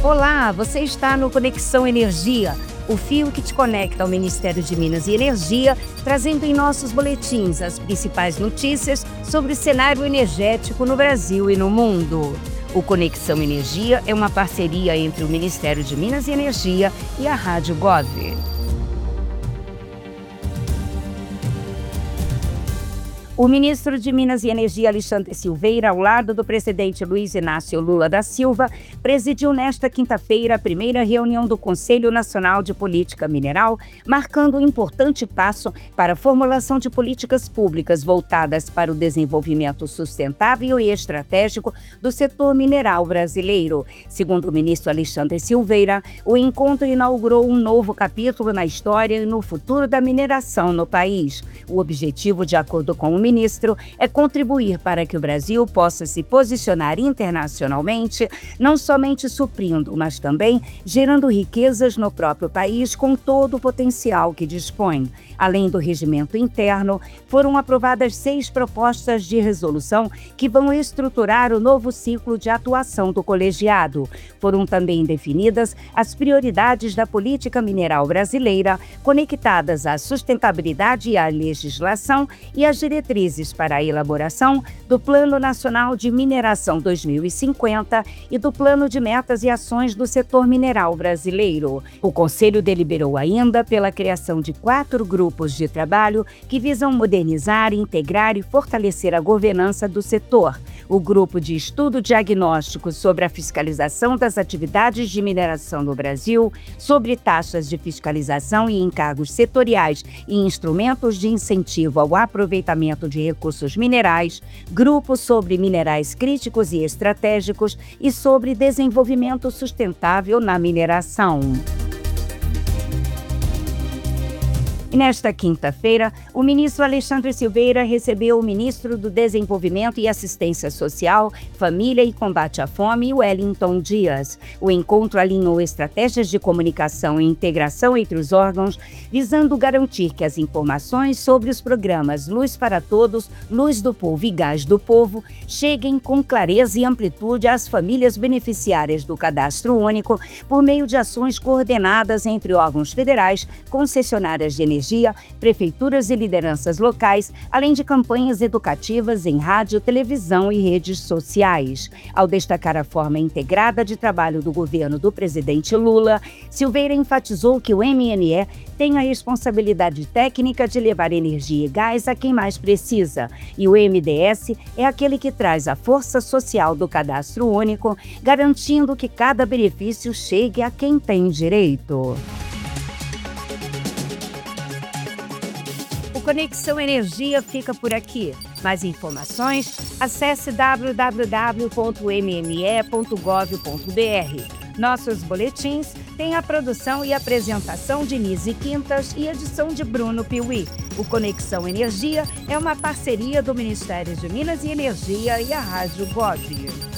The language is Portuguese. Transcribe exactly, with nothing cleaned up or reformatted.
Olá, você está no Conexão Energia, o fio que te conecta ao Ministério de Minas e Energia, trazendo em nossos boletins as principais notícias sobre o cenário energético no Brasil e no mundo. O Conexão Energia é uma parceria entre o Ministério de Minas e Energia e a Rádio Gov. O ministro de Minas e Energia, Alexandre Silveira, ao lado do presidente Luiz Inácio Lula da Silva, presidiu nesta quinta-feira a primeira reunião do Conselho Nacional de Política Mineral, marcando um importante passo para a formulação de políticas públicas voltadas para o desenvolvimento sustentável e estratégico do setor mineral brasileiro. Segundo o ministro Alexandre Silveira, o encontro inaugurou um novo capítulo na história e no futuro da mineração no país. O objetivo, de acordo com o ministro, é contribuir para que o Brasil possa se posicionar internacionalmente, não somente suprindo, mas também gerando riquezas no próprio país com todo o potencial que dispõe. Além do regimento interno, foram aprovadas seis propostas de resolução que vão estruturar o novo ciclo de atuação do colegiado. Foram também definidas as prioridades da política mineral brasileira, conectadas à sustentabilidade e à legislação e às diretrizes para a elaboração do Plano Nacional de Mineração dois mil e cinquenta e do Plano de Metas e Ações do Setor Mineral Brasileiro. O Conselho deliberou ainda pela criação de quatro grupos de trabalho que visam modernizar, integrar e fortalecer a governança do setor. O Grupo de Estudo Diagnóstico sobre a Fiscalização das Atividades de Mineração no Brasil, sobre taxas de fiscalização e encargos setoriais e instrumentos de incentivo ao aproveitamento de recursos minerais, Grupo sobre Minerais Críticos e Estratégicos e sobre Desenvolvimento Sustentável na Mineração. E nesta quinta-feira, o ministro Alexandre Silveira recebeu o ministro do Desenvolvimento e Assistência Social, Família e Combate à Fome, Wellington Dias. O encontro alinhou estratégias de comunicação e integração entre os órgãos, visando garantir que as informações sobre os programas Luz para Todos, Luz do Povo e Gás do Povo cheguem com clareza e amplitude às famílias beneficiárias do Cadastro Único por meio de ações coordenadas entre órgãos federais, concessionárias de energia, prefeituras e lideranças locais, além de campanhas educativas em rádio, televisão e redes sociais. Ao destacar a forma integrada de trabalho do governo do presidente Lula, Silveira enfatizou que o M N E tem a responsabilidade técnica de levar energia e gás a quem mais precisa, e o M D S é aquele que traz a força social do Cadastro Único, garantindo que cada benefício chegue a quem tem direito. O Conexão Energia fica por aqui. Mais informações, acesse w w w ponto m m e ponto gov ponto b r. Nossos boletins têm a produção e apresentação de Nise Quintas e edição de Bruno Piuí. O Conexão Energia é uma parceria do Ministério de Minas e Energia e a Rádio Gov.